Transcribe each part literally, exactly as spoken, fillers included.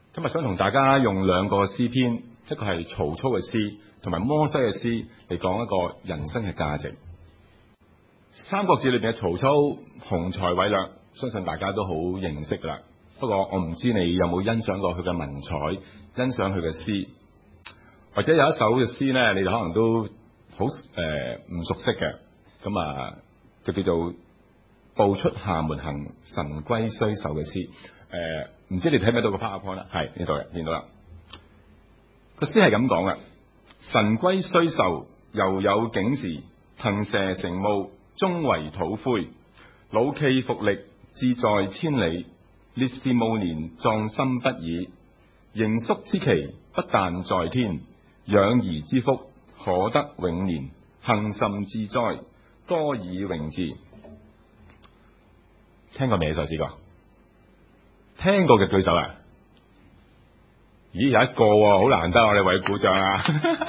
今日想同大家用兩個詩篇，一個係曹操嘅詩，同埋摩西嘅詩嚟講一個人生嘅價值。三國志裏邊嘅曹操雄才偉略，相信大家都好認識啦。不過我唔知你有冇欣賞過佢嘅文采，欣賞佢嘅詩，或者有一首嘅詩呢，你哋可能都好誒唔熟悉嘅。咁啊，就叫做步出廈門行，神龜須壽嘅詩。誒、呃，唔知你睇唔睇到個 PowerPoint 啦？係呢度嘅，見到啦。個詩係咁講嘅：神龜須壽，猶有竟時，騰蛇乘霧，終為土灰。老驥伏櫪，志在千里。烈士暮年，壯心不已。盈宿之期，不但在天，養兒之福，可得永年。幸甚至哉，多以詠志。聽過未呢首詩歌？聽過嘅舉手啊！咦，有一個喎，好難得，我哋為鼓掌啊！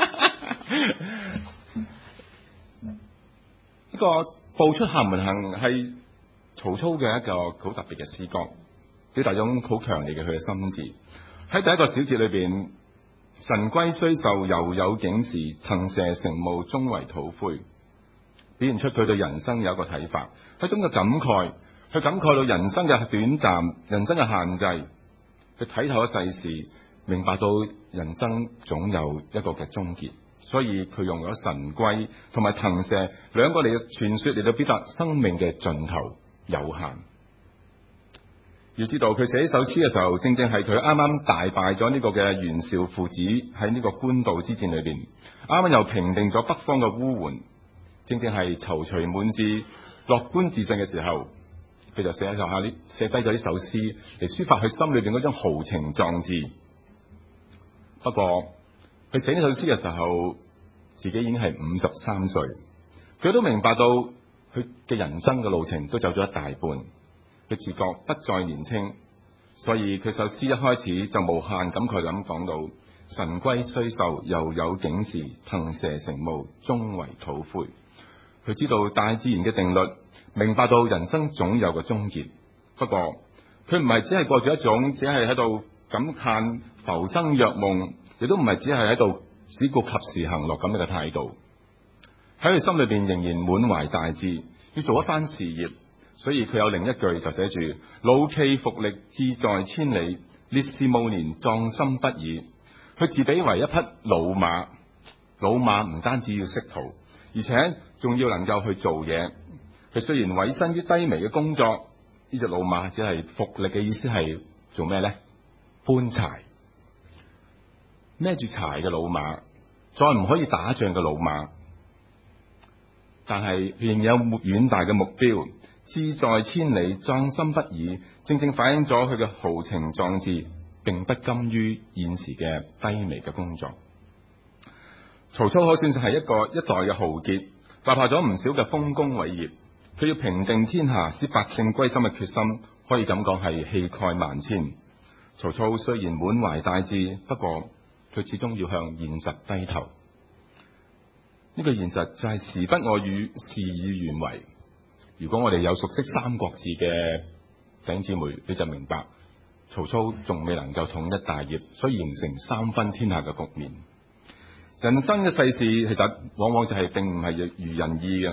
呢個步出廈門行係曹操嘅一個好特別嘅詩歌，表達咗好強烈嘅佢嘅心志。喺第一個小節裏邊，神龜須壽，猶有竟時，騰蛇乘霧，終為土灰，表現出佢對人生有一個睇法，一種嘅感慨。佢感慨到人生嘅短暫，人生嘅限制，佢睇透咗世事，明白到人生總有一個嘅終結，所以佢用咗神龜同埋騰蛇兩個嚟嘅傳說嚟到表達生命嘅盡頭有限。要知道佢寫呢首詩嘅時候，正正係佢啱啱大敗咗呢個嘅袁紹父子喺呢個官渡之戰裏邊，啱啱又平定咗北方嘅烏桓，正正係躊躇滿志、樂觀自信嘅時候。佢就寫咗下啲寫低咗呢首詩嚟抒發佢心裏邊嗰種豪情壯志。不過佢寫呢首詩嘅時候，自己已經係五十三歲，佢都明白到佢嘅人生嘅路程都走咗一大半，佢自覺不再年輕，所以佢首詩一開始就無限感慨咁講到：神龜須壽，猶有竟時，騰蛇乘霧，終為土灰。佢知道大自然嘅定律，明白到人生總有個終結。不過佢唔係只係過住一種只係喺度感嘆浮生若夢，亦都唔係只係喺度只顧及時行樂咁樣嘅態度。喺佢心裏邊仍然滿懷大志，要做一番事業。所以佢有另一句就寫住：老驥伏櫪，志在千里。烈士暮年，壯心不已。佢自比為一匹老馬，老馬唔單止要識途，而且仲要能夠去做嘢。佢雖然委身於低微嘅工作，呢隻老馬只係伏櫪嘅意思係做咩呢？搬柴。孭住柴嘅老馬，再唔可以打仗嘅老馬，但係仍有遠大嘅目標，志在千里，壯心不已，正正反映咗佢嘅豪情壯志，並不甘於現時嘅低微嘅工作。曹操可算係一個一代嘅豪傑，立下咗唔少嘅豐功偉業。佢要平定天下，使百姓歸心嘅決心，可以咁講係氣概萬千。曹操雖然滿懷大志，不過佢始終要向現實低頭。呢個現實就係時不我與，事與願違。如果我哋有熟悉三國志嘅弟兄姊妹，你就明白曹操仲未能夠統一大業，所以形成三分天下嘅局面。人生嘅世事其實往往就係並唔係如人意嘅。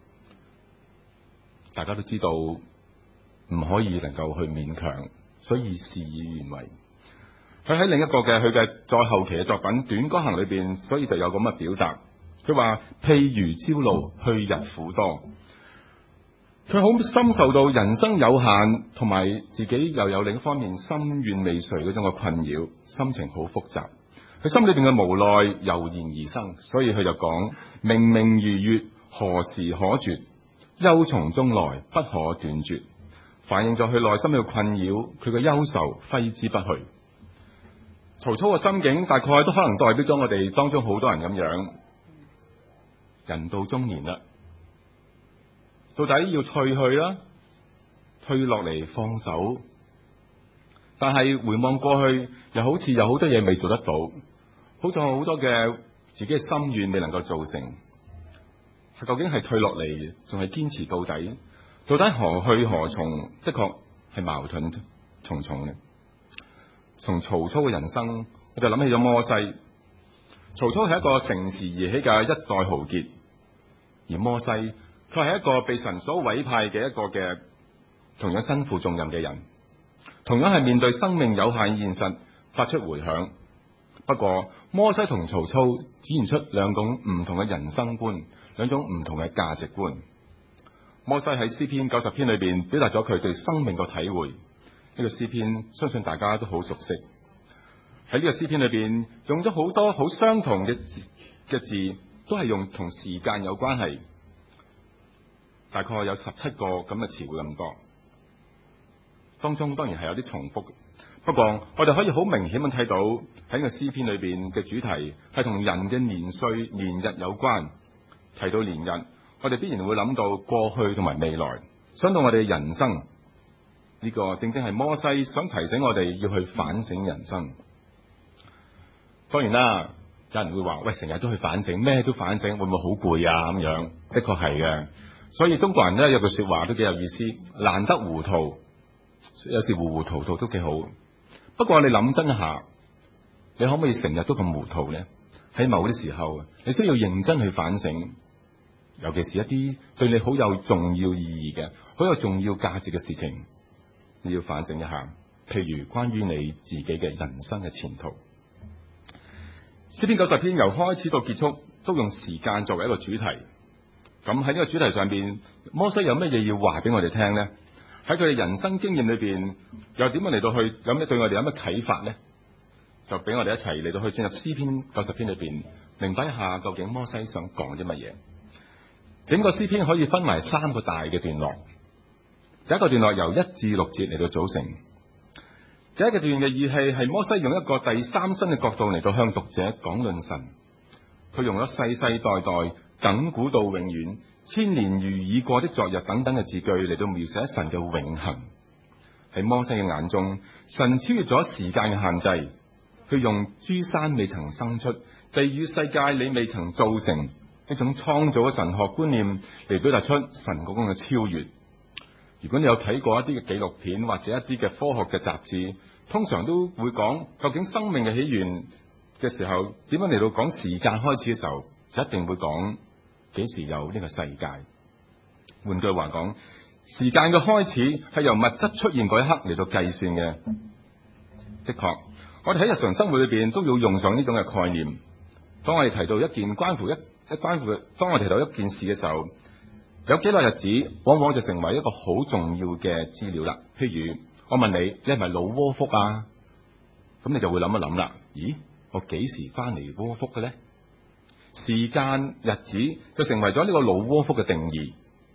大家都知道唔可以能夠去勉強，所以事與願違。佢喺另一個嘅佢嘅再後期嘅作品《短歌行》裏邊，所以就有咁嘅表達。佢話：譬如朝露，去日苦多。佢好深受到人生有限，同埋自己又有另一方面心願未遂嗰種嘅困擾，心情好複雜。佢心裏邊嘅無奈油然而生，所以佢就講：明明如月，何時可絕？憂從中來，不可斷絕。反映咗佢內心嘅困擾，佢嘅憂愁揮之不去。曹操嘅心境大概都可能代表咗我哋當中好多人咁樣，人到中年啦，到底要退去啦，退落嚟放手，但係回望過去，又好似有好多嘢未做得到，好似好多嘅自己嘅心願未能夠做成。究竟係退落嚟，仲係堅持到底？到底何去何從？的確係矛盾重重嘅。 從曹操嘅人生，我就諗起咗摩西。曹操係一個乘時而起嘅一代豪傑，而摩西佢係一個被神所委派嘅一個嘅同樣身負重任嘅人，同樣係面對生命有限現實發出回響。不過摩西同曹操展現出兩種唔同嘅人生觀，兩種唔同嘅價值觀。摩西喺詩篇九十篇裏邊表達咗佢對生命嘅體會，呢個詩篇相信大家都好熟悉。喺呢個詩篇裏邊用咗好多好相同嘅字嘅字，都係用同時間有關係，大概有十七個咁嘅詞彙咁多。當中當然係有啲重複，不過我哋可以好明顯咁睇到喺呢個詩篇裏邊嘅主題係同人嘅年歲年日有關。提到年日，我哋必然會諗到過去同埋未來，想到我哋嘅人生。呢個正正係摩西想提醒我哋要去反省人生。當然啦，有人會話：喂，成日都去反省，咩都反省，會唔會好攰啊？咁樣的確係嘅。所以中國人咧有句說話都幾有意思，難得糊塗，有時糊糊塗塗都幾好。不過你諗真下，你可唔可以成日都咁糊塗呢？喺某啲時候，你需要認真去反省，尤其是一啲對你好有重要意義嘅、好有重要價值嘅事情，你要反省一下。譬如關於你自己嘅人生嘅前途。詩篇九十篇由開始到結束都用時間作為一個主題。咁喺呢個主題上邊，摩西有乜嘢要話俾我哋聽呢？喺佢哋人生經驗裏邊，又點樣嚟到去有咩對我哋有咩啟發呢？就俾我哋一齊嚟到去進入詩篇九十篇裏邊，明白一下究竟摩西想講啲乜嘢。整個詩篇可以分為三個大嘅段落。第一個段落由一至六節嚟到組成。第一個段嘅意氣係摩西用一個第三身嘅角度嚟到向讀者講論神。佢用咗世世代代、亙古到永遠、千年如已過的昨日等等嘅字句嚟到描寫神嘅永恆。喺摩西嘅眼中，神超越咗時間嘅限制。佢用諸山未曾生出，地與世界你未曾造成，一種創造嘅神學觀念嚟表達出神嗰種嘅超越。如果你有睇過一啲嘅紀錄片或者一啲嘅科學嘅雜誌，通常都會講究竟生命嘅起源嘅時候點樣嚟到講時間開始嘅時候，就一定會講幾時有呢個世界。換句話講，時間嘅開始係由物質出現嗰一刻嚟到計算嘅。的確，我哋喺日常生活裏邊都要用上呢種嘅概念。當我哋提到一件關乎一一關乎，當我哋提到一件事嘅時候，有幾耐日子，往往就成為一個好重要嘅資料啦。譬如我問你，你係咪老窩福啊？咁你就會諗一諗啦。咦，我幾時翻嚟窩福嘅咧？時間日子就成為咗呢個老窩福嘅定義。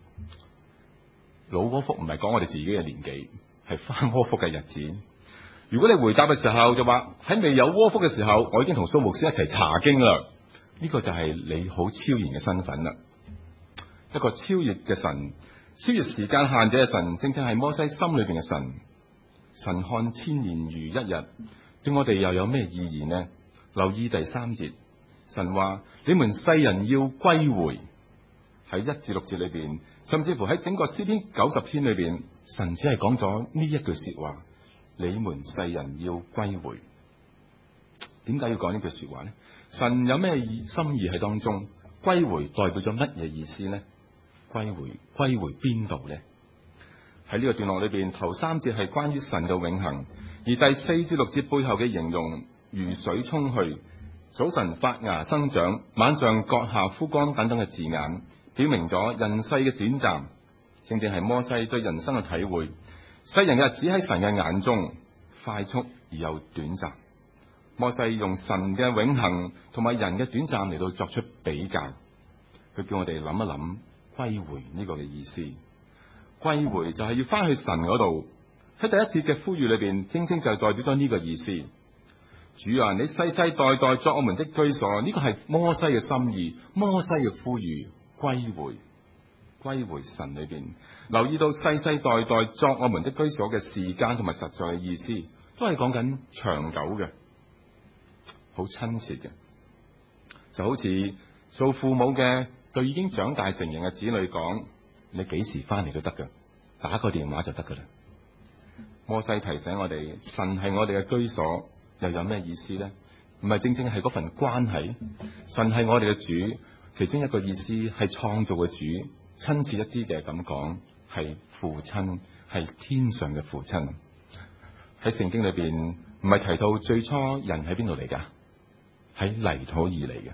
老窩福唔係講我哋自己嘅年紀，係翻窩福嘅日子。如果你回答嘅時候就話喺未有窩福嘅時候，我已經同蘇牧師一齊查經啦，呢個就係你好超然嘅身份啦。一個超越嘅神，超越時間限制嘅神，正正係摩西心裏邊嘅神。神看千年如一日，對我哋又有咩意義呢？留意第三節，神話你們世人要歸回。喺一至六節裏邊，甚至乎喺整個詩篇九十篇裏邊，神只係講咗呢一句說話：你們世人要歸回。點解要講呢句說話呢？神有咩心意喺當中？歸回代表咗乜嘢意思呢？歸回歸回邊度呢？喺呢個段落裏邊，頭三節係關於神嘅永恆，而第四至六節背後嘅形容如水沖去、早晨發芽生長、晚上割下枯乾等等嘅字眼，表明咗人世嘅短暫，正正係摩西對人生嘅體會。世人嘅日子喺神嘅眼中快速而又短暫。摩西用神嘅永恆同埋人嘅短暫嚟到作出比較，佢叫我哋諗一諗歸回呢個嘅意思。歸回就係要翻去神嗰度。喺第一節嘅呼籲裏邊，正正就係代表咗呢個意思。主啊，你世世代代作我們的居所，呢個係摩西嘅心意，摩西嘅呼籲，歸回，歸回神裏邊。留意到世世代代作我們的居所嘅時間同埋實在嘅意思，都係講緊長久嘅，好親切嘅，就好似做父母嘅對已經長大成人嘅子女講：你幾時翻嚟都得噶，打個電話就得噶啦。 摩西提醒我哋，神係我哋嘅居所，又有咩意思呢？唔係正正係嗰份關係，神係我哋嘅主，其中一個意思係創造嘅主，親切一啲嘅咁講，係父親，係天上嘅父親。喺聖經裏邊唔係提到最初人喺邊度嚟噶？喺泥土而嚟嘅。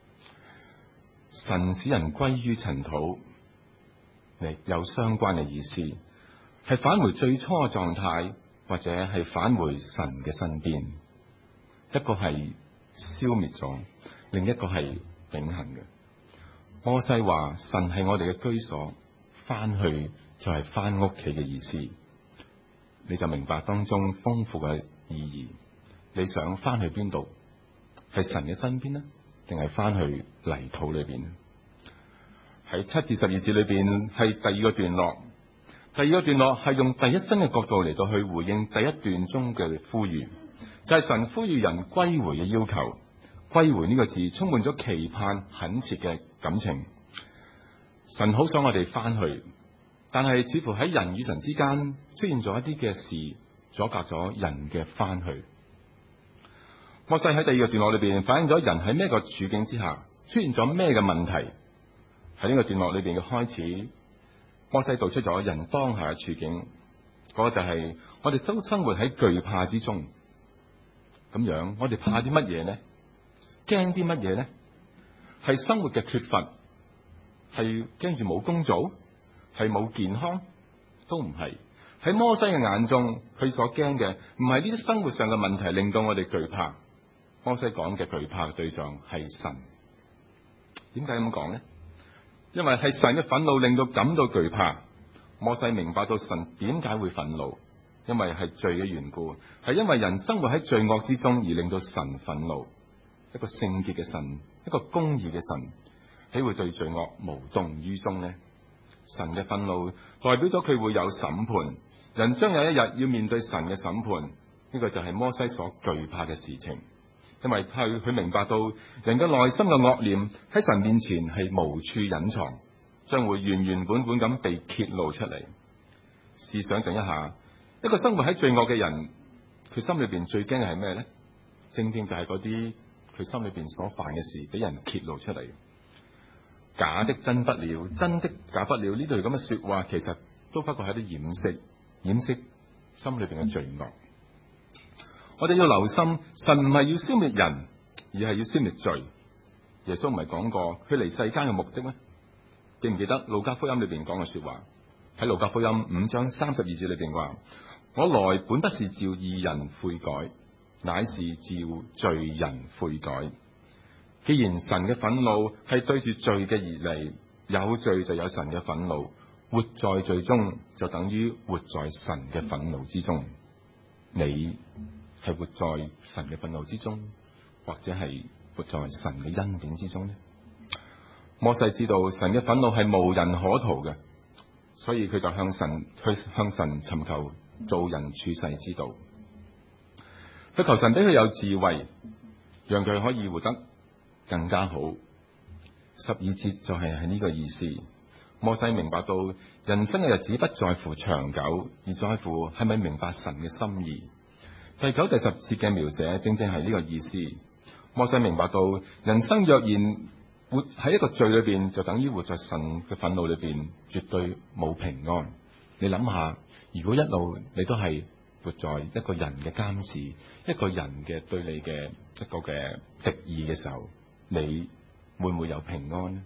神使人歸於塵土，你有相關嘅意思，係返回最初嘅狀態，或者係返回神嘅身邊。一個係消滅咗，另一個係永恆嘅。摩西話神係我哋嘅居所，翻去就係翻屋企嘅意思，你就明白當中豐富嘅意義。你想翻去邊度？係神嘅身邊呢，定係翻去泥土裏邊呢？喺七至十二節裏邊係第二個段落，第二個段落係用第一身嘅角度嚟到去回應第一段中嘅呼籲，就係、是、神呼籲人歸回嘅要求。歸回呢個字充滿咗期盼、懇切嘅感情。神好想我哋翻去，但係似乎喺人與神之間出現咗一啲嘅事，阻隔咗人嘅翻去。摩西喺第二個段落裏邊反映咗人喺咩個處境之下出現咗咩嘅問題。喺呢個段落裏邊嘅開始，摩西道出咗人當下嘅處境，嗰、那個就係我哋生生活喺懼怕之中。咁樣我哋怕啲乜嘢呢？驚啲乜嘢呢？係生活嘅缺乏，係驚住冇工做，係冇健康，都唔係。喺摩西嘅眼中，佢所驚嘅唔係呢啲生活上嘅問題令到我哋懼怕。摩西講嘅懼怕嘅對象係神。點解咁講呢？因為係神嘅憤怒令到感到懼怕。摩西明白到神點解會憤怒，因為係罪嘅緣故，係因為人生活喺罪惡之中而令到神憤怒。一個聖潔嘅神，一個公義嘅神，豈會對罪惡無動於衷呢？神嘅憤怒代表咗佢會有審判，人將有一日要面對神嘅審判。呢個就係摩西所懼怕嘅事情，因為佢佢明白到人嘅內心嘅惡念喺神面前係無處隱藏，將會原原本本咁被揭露出嚟。試想象一下，一個生活喺罪惡嘅人，佢心裏邊最驚嘅係咩呢？正正就係嗰啲佢心裏邊所犯嘅事俾人揭露出嚟。假的真不了，真的假不了，呢類咁嘅說話，其實都不過係啲掩飾，掩飾心裏邊嘅罪惡。我哋要留心，神唔係要消滅人，而係要消滅罪。耶穌唔係講過佢嚟世間嘅目的咩？記唔記得路加福音裏邊講嘅說話？喺路加福音五章三十二節裏邊話：我來本不是召義人悔改，乃是召罪人悔改。既然神嘅憤怒係對住罪嘅而嚟，有罪就有神嘅憤怒，活在罪中就等於活在神嘅憤怒之中。你係活在神嘅憤怒之中，或者係活在神嘅恩典之中呢？摩西知道神嘅憤怒係無人可逃嘅，所以佢就向神去向神尋求做人處世之道。佢求神俾佢有智慧，讓佢可以活得更加好。十二節就係係呢個意思。摩西明白到人生嘅日子不在乎長久，而在乎係咪明白神嘅心意。第九、第十節嘅描寫正正係呢個意思。摩西明白到人生若然活喺一個罪裏邊，就等於活在神嘅憤怒裏邊，絕對冇平安。你諗下，如果一路你都係活在一個人嘅監視，一個人嘅對你嘅一個嘅敵意嘅時候，你會唔會有平安呢？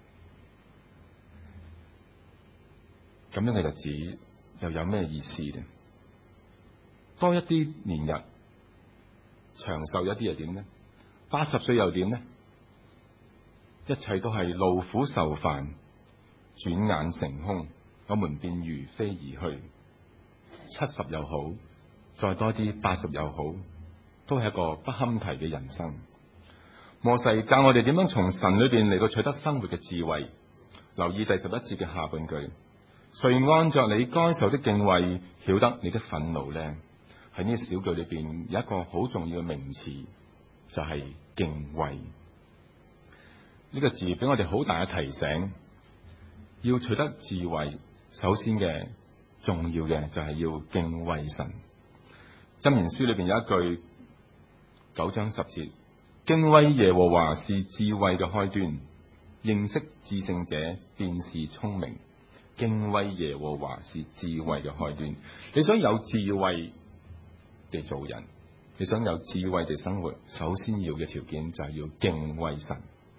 咁樣嘅日子又有咩意思呢？多一啲年日，長壽一啲又點呢？八十歲又點呢？一切都係勞苦受煩，轉眼成空，我們便如飛而去。七十又好，再多啲八十又好，都係一個不堪提嘅人生。摩西教我哋點樣從神裏邊嚟到取得生活嘅智慧。留意第十一節嘅下半句：誰按着你該受的敬畏，曉得你的憤怒呢？喺呢小句裏邊有一個好重要嘅名詞，就係敬畏。呢個字俾我哋好大嘅提醒，要取得智慧，首先嘅重要嘅就係要敬畏神。箴言書裏邊有一句九章十節，敬畏耶和華是智慧嘅開端，認識至聖者便是聰明。敬畏耶和華是智慧嘅開端。你想有智慧地做人，你想有智慧地生活，首先要嘅條件就係要敬畏神。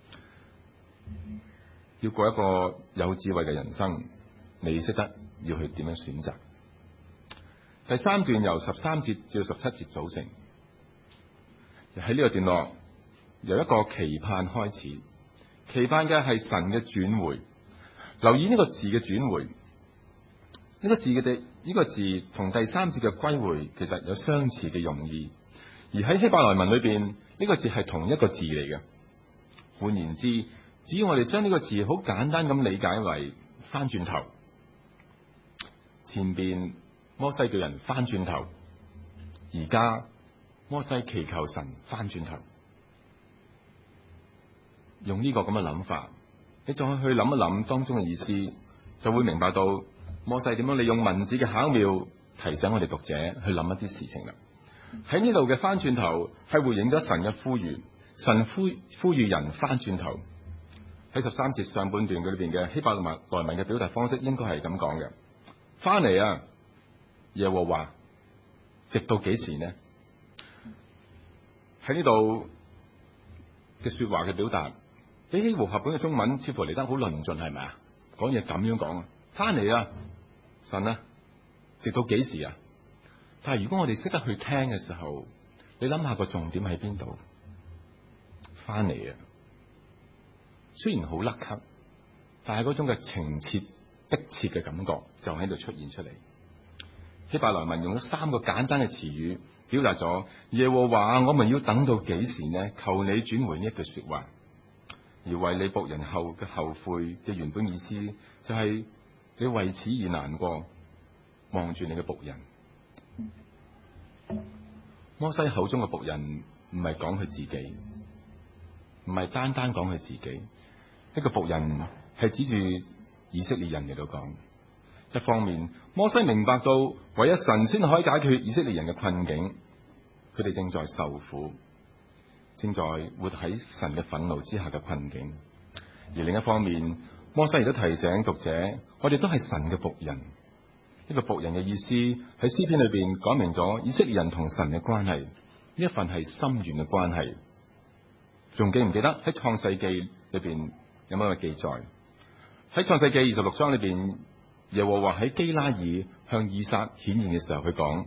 要過一個有智慧嘅人生，你識得要去點樣選擇。第三段由十三節至十七節組成，喺呢個段落由一個期盼開始，期盼嘅係神嘅轉回。留意呢個字嘅轉回，呢、這個字嘅第呢個字同第三節嘅歸回其實有相似嘅用意，而喺希伯來文裏邊呢、這個字係同一個字嚟嘅。換言之，只要我哋將呢個字好簡單咁理解為翻轉頭，前邊摩西叫人翻轉頭，而家摩西祈求神翻轉頭，用呢個咁嘅諗法，你再去諗一諗當中嘅意思，就會明白到摩西點樣利用文字嘅巧妙提醒我哋讀者去諗一啲事情啦。喺呢度嘅翻轉頭係回應咗神嘅呼籲，神呼呼籲人翻轉頭。喺十三節上半段嘅裏邊嘅希伯來文嘅表達方式應該係咁講嘅：翻嚟啊，耶和華，直到幾時呢？喺呢度嘅說話嘅表達，比起和合本嘅中文似乎嚟得好論盡，係咪啊？講嘢咁樣講啊，翻嚟啊，神啊，直到幾時啊？但係如果我哋識得去聽嘅時候，你諗下個重點喺邊度？翻嚟啊！雖然好甩咳，但係嗰種嘅情切迫切嘅感覺就喺度出現出嚟。希伯來文用咗三個簡單嘅詞語，表達咗耶和華，我們要等到幾時呢？求你轉回呢一句說話，而為你僕人後嘅後悔嘅原本意思就係你為此而難過，望住你嘅僕人。摩西口中嘅僕人唔係講佢自己，唔係單單講佢自己。一個僕人係指住以色列人嚟到講。一方面，摩西明白到唯有神先可以解決以色列人嘅困境，佢哋正在受苦，正在活喺神嘅憤怒之下嘅困境。而另一方面，摩西亦都提醒讀者，我哋都係神嘅僕人。呢個僕人嘅意思喺詩篇裏邊講明咗以色列人同神嘅關係，呢一份係深遠嘅關係。仲記唔記得喺創世記裏邊有乜嘅記載？喺創世記二十六章裏邊，耶和華喺基拉耳向以撒顯現嘅時候，佢講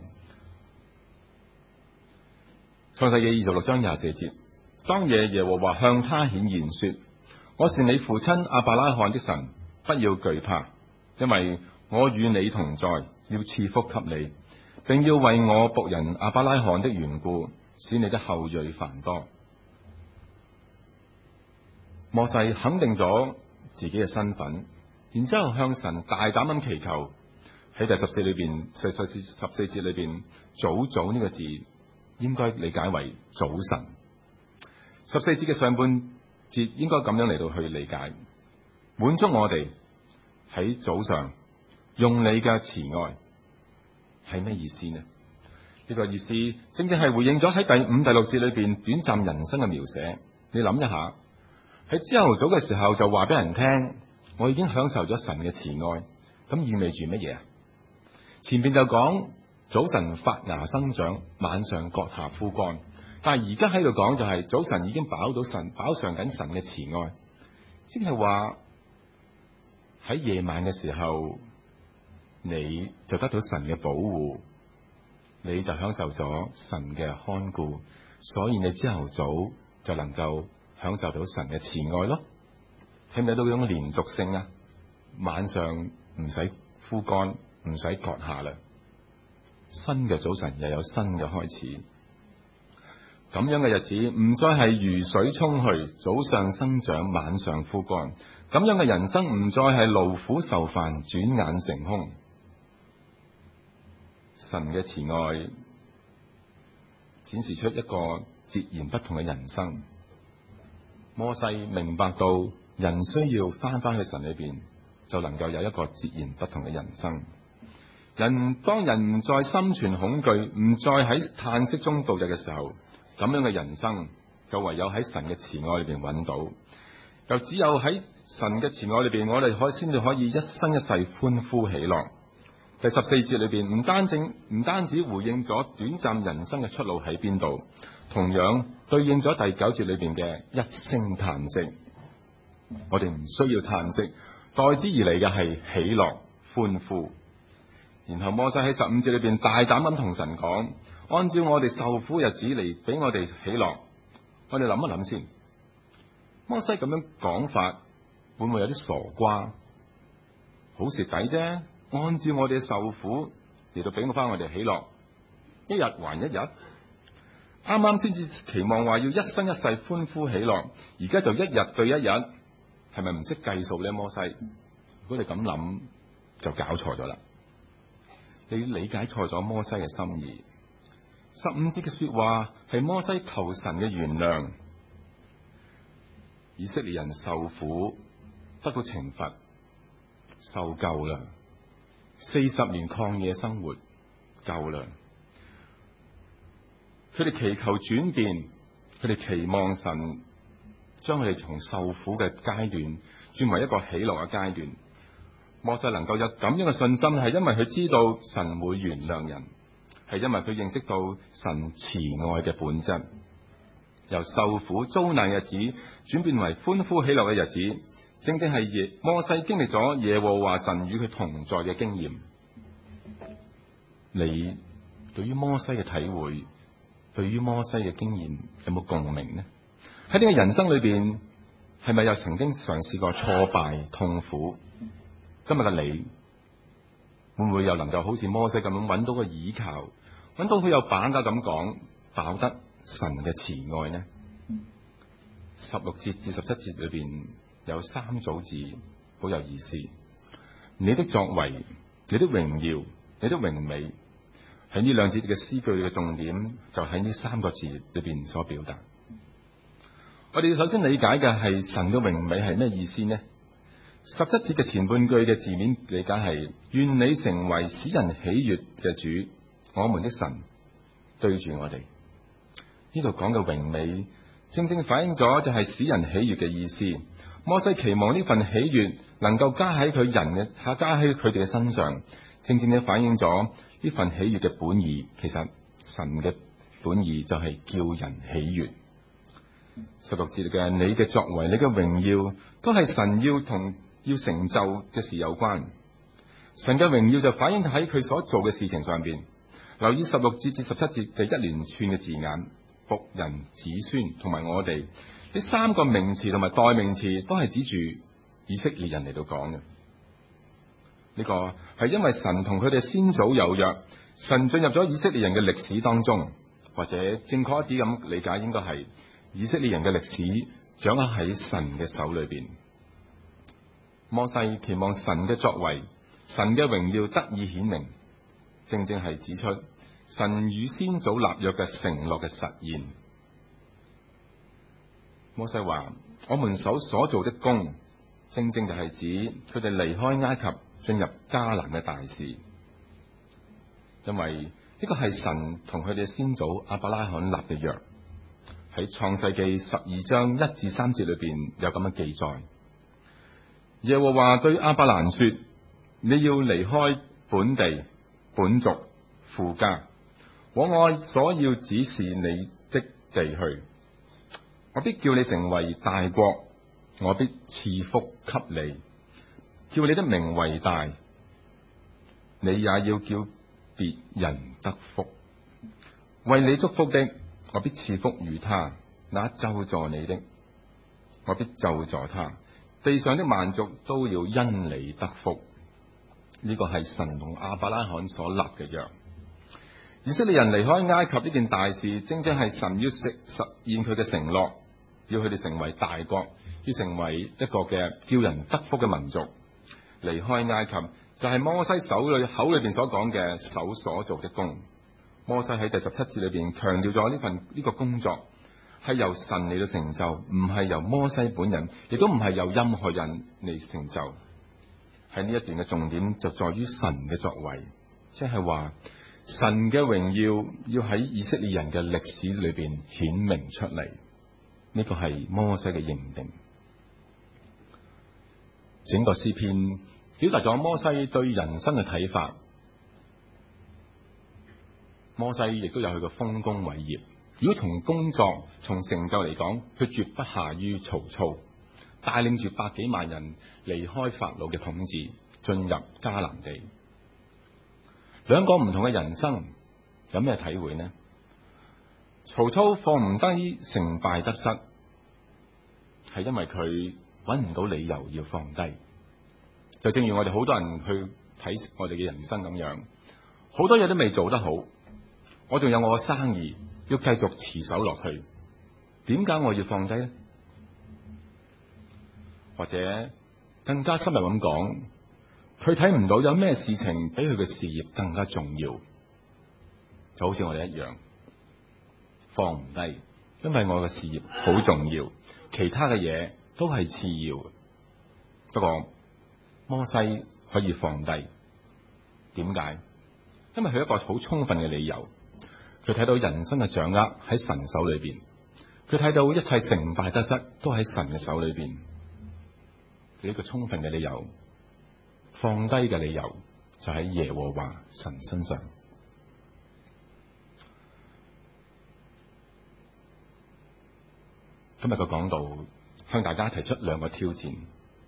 創世記二十六章廿四節：當夜耶和華向他顯現說，我是你父親亞伯拉罕的神，不要懼怕，因為我與你同在，要賜福給你，並要為我僕人亞伯拉罕的緣故，使你的後裔繁多。摩西肯定咗自己嘅身份，然之後向神大膽咁祈求。喺第十四裏邊，十四十四節裏邊，早早呢個字應該理解為早晨。十四節嘅上半節應該咁樣嚟到去理解，滿足我哋喺早上用你嘅慈愛，係咩意思呢？呢個意思正正係回應咗喺第五、第六節裏邊短暫人生嘅描寫。你諗一下，喺朝頭早嘅時候就話俾人聽，我已經享受咗神嘅慈愛，咁意味住乜嘢啊？前邊就講早晨發芽生長，晚上割下枯乾，但係而家喺度講就係早晨已經飽到神飽嘗緊神嘅慈愛，即係話喺夜晚嘅時候，你就得到神嘅保護，你就享受咗神嘅看顧，所以你朝頭早就能夠享受到神嘅慈愛咯。睇唔睇到嗰種連續性啊？晚上唔使枯乾，唔使割下啦，新嘅早晨又有新嘅開始。咁樣嘅日子唔再係如水沖去，早上生長，晚上枯乾。咁樣嘅人生唔再係勞苦受煩，轉眼成空。神嘅慈愛展示出一個截然不同嘅人生。摩西明白到人需要翻返去神裏邊，就能夠有一個截然不同嘅人生。 人當人唔再心存恐懼，唔再喺嘆息中度日嘅時候，咁樣嘅人生就唯有喺神嘅慈愛裏邊揾到。又只有喺神嘅慈愛裏邊，我哋可先至可以一生一世歡呼喜樂。第十四節裏邊唔單止唔單止回應咗短暫人生嘅出路喺邊度，同樣對應咗第九節裏邊嘅一聲嘆息。我哋唔需要嘆息，代之而嚟嘅係喜樂歡呼。然後摩西喺十五節裏邊大膽咁同神講，按照我哋受苦日子嚟俾我哋喜樂。我哋諗一諗先，摩西咁樣講法會唔會有啲傻瓜？好蝕底啫！按照我哋嘅受苦嚟到俾我翻我哋喜樂，一日還一日。啱啱先至期望話要一生一世歡呼喜樂，而家就一日對一日，係咪唔識計數咧？摩西，如果你咁諗，就搞錯咗啦。你理解錯咗摩西嘅心意。十五節嘅說話係摩西求神嘅原諒。以色列人受苦得到懲罰，受夠啦。四十年曠野生活夠啦。佢哋祈求轉變，佢哋期望神將佢哋從受苦嘅階段轉為一個喜樂嘅階段。摩西能夠有咁樣嘅信心，係因為佢知道神會原諒人，係因為佢認識到神慈愛嘅本質。由受苦遭難日子轉變為歡呼喜樂嘅日子，正正係耶摩西經歷咗耶和華神與佢同在嘅經驗。你對於摩西嘅體會，對於摩西嘅經驗有冇共鳴呢？喺呢個人生裏邊，係咪又曾經嘗試過挫敗痛苦？今日嘅你會唔會又能夠好似摩西咁樣揾到個倚靠，揾到佢有把握咁講，飽得神嘅慈愛呢？十六節至十七節裏邊有三組字好有意思。你的作為，你的榮耀，你的榮美，喺呢兩節嘅詩句嘅重點就喺呢三個字裏邊所表達。我哋首先理解嘅係神嘅榮美係咩意思呢？十七節嘅前半句嘅字面理解係願你成為使人喜悅嘅主，我們的神，對住我哋。呢度講嘅榮美，正正反映咗就係使人喜悅嘅意思。摩西期望呢份喜悅能夠加喺佢人嘅，加喺佢哋嘅身上，正正嘅反映咗呢份喜悅嘅本意。其實神嘅本意就係叫人喜悅。十六節嘅你嘅作為，你嘅榮耀，都係神要同要成就嘅事有關。神嘅榮耀就反映喺佢所做嘅事情上邊。留意十六節至十七節嘅一連串嘅字眼，僕人、子孫同埋我哋呢三個名詞同埋代名詞，都係指住以色列人嚟到講嘅。呢個係因為神同佢哋先祖有約，神進入咗以色列人嘅歷史當中，或者正確一啲咁理解，應該係以色列人嘅歷史掌握喺神嘅手裏邊。摩西期望神嘅作為，神嘅榮耀得以顯明，正正係指出神與先祖立約嘅承諾嘅實現。摩西話：我們手所做的工，正正就係指佢哋離開埃及進入迦南嘅大事，因為呢個係神同佢哋先祖亞伯拉罕立嘅約。喺創世記十二章一至三節裏邊有咁嘅記載。耶和華對亞伯蘭說：你要離開本地本族父家，往我所要指示你的地去。我必叫你成為大國，我必賜福給你，叫你的名為大，你也要叫別人得福。為你祝福的，我必賜福與他；那咒詛你的，我必咒詛他。地上的萬族都要因你得福。呢、這個係神同亞伯拉罕所立嘅約。以色列人離開埃及呢件大事，正正係神要實實現佢嘅承諾，要佢哋成為大國，要成為一個嘅叫人得福嘅民族。離開埃及就係摩西手裏口裏邊所講嘅手所做的工。摩西喺第十七節裏邊強調咗呢份呢、這個工作係由神嚟到成就，唔係由摩西本人，亦都唔係由任何人嚟成就。喺呢一段嘅重點就在於神嘅作為， 即係話神嘅榮耀要喺以色列人嘅歷史裏邊顯明出嚟，呢個係摩西嘅認定。整個詩篇表達咗摩西對人生嘅睇法。摩西亦都有佢嘅豐功偉業。如果從工作、從成就嚟講，佢絕不下於曹操，帶領住百幾萬人離開法老嘅統治，進入迦南地。兩個唔同嘅人生，有咩體會呢？曹操放唔低成敗得失，係因為佢揾唔到理由要放低。就正如我哋好多人去睇我哋嘅人生咁樣，好多嘢都未做得好，我仲有我嘅生意要繼續持守落去，點解我要放低呢？或者更加深入咁講，佢睇唔到有咩事情比佢嘅事業更加重要，就好似我哋一樣，放唔低，因為我嘅事業好重要，其他嘅嘢都係次要嘅。不過摩西可以放低，點解？因為佢有一個好充分嘅理由，佢睇到人生嘅掌握喺神手裏邊，佢睇到一切成敗得失都喺神嘅手裏邊。佢一個充分嘅理由，放低嘅理由就喺耶和華神身上。今日嘅講道向大家提出兩個挑戰。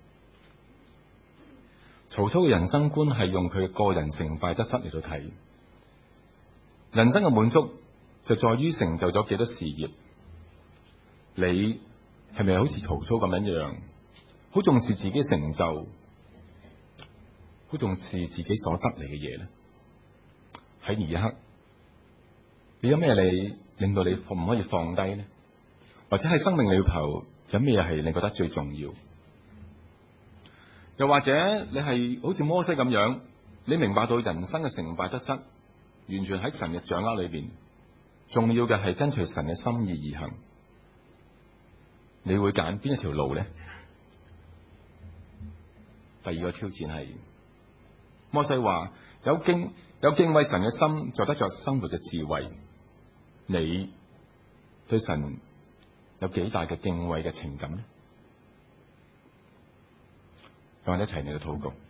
曹操嘅人生觀係用佢嘅個人成敗得失嚟到睇，人生嘅滿足就在於成就咗幾多事業。你係咪好似曹操咁樣樣，好重視自己成就，好重視自己所得嚟嘅嘢呢？喺而一刻，你有咩你令到你唔可以放低呢？或者喺生命裏頭有咩係你覺得最重要？又或者你係好似摩西咁樣，你明白到人生嘅成敗得失完全喺神嘅掌握裏邊，重要嘅係跟隨神嘅心意而行。你會揀邊一條路呢？第二個挑戰係摩西話，有敬有敬畏神嘅心，就得着生活嘅智慧。你對神有幾大嘅敬畏嘅情感呢？讓我哋一齊嚟到禱告。